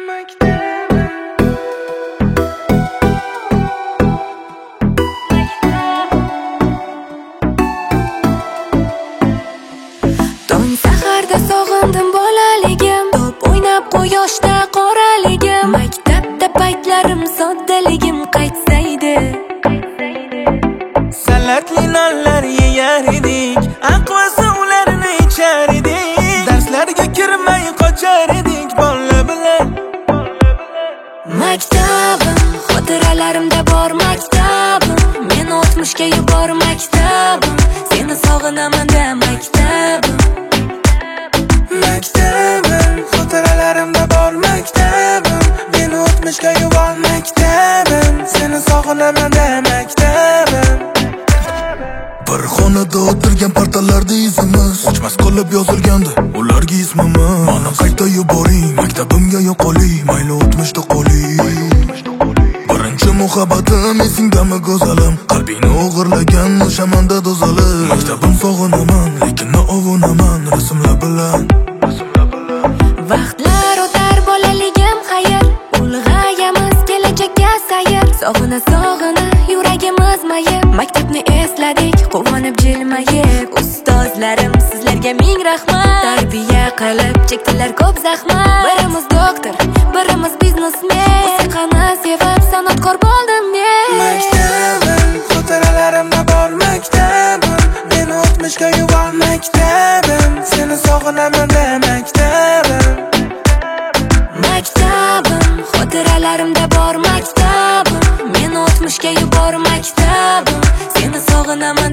Tong saharda sog'indim bolaligim, top o'ynab quyoshda qoraligim. Maktabda paytlarim soddaligim qaytsaydi. Salatli nonlar yeyar edik, aqva suvlarni ichar edik. Darslarga kirmay qochar edik bola bilan. Maktabim, xotiralarimda bor maktabim. Men o'tmishga yubor maktabim. Seni sog'inaman-da maktabim. Maktabim, xotiralarimda bor maktabim. Men o'tmishga yubor maktabim. Seni sog'inaman-da maktabim. Bir xonada o'tirgan partalarda izimiz o'chmas qilib yozilgandi ularga ismimiz. Mana qayta yuboring, maktabimga yo'qoling, mayli o'tmishda qoling. Birinchi muhabbatim esingdami go'zalim, qalbingni o'g'irlagan o'sha manda do'zalim. Maktabim sog'inaman, lekin ovunaman rasmlar bilan. Vaqtlar o'tar bolaligim xayr, ulg'ayamiz kelajakka sayr. Sog'ina yuragimiz mayib, maktabni esladik quvonib jilmayib. Ustozlarim sizlarga ming rahmat, tarbiya qilib chekdilar ko'p zahmat. Birimiz doktor, birimiz biznesmen, musiqani sevib san'atkor bo'ldim men. Maktabim, xotiralarimda bor maktabim. Men o'tmishga yubor maktabim. Seni sog'inaman-da maktabim. Maktabim, xotiralarimda bor maktabim. Men o'tmishga yubor maktabim. Seni sog'inaman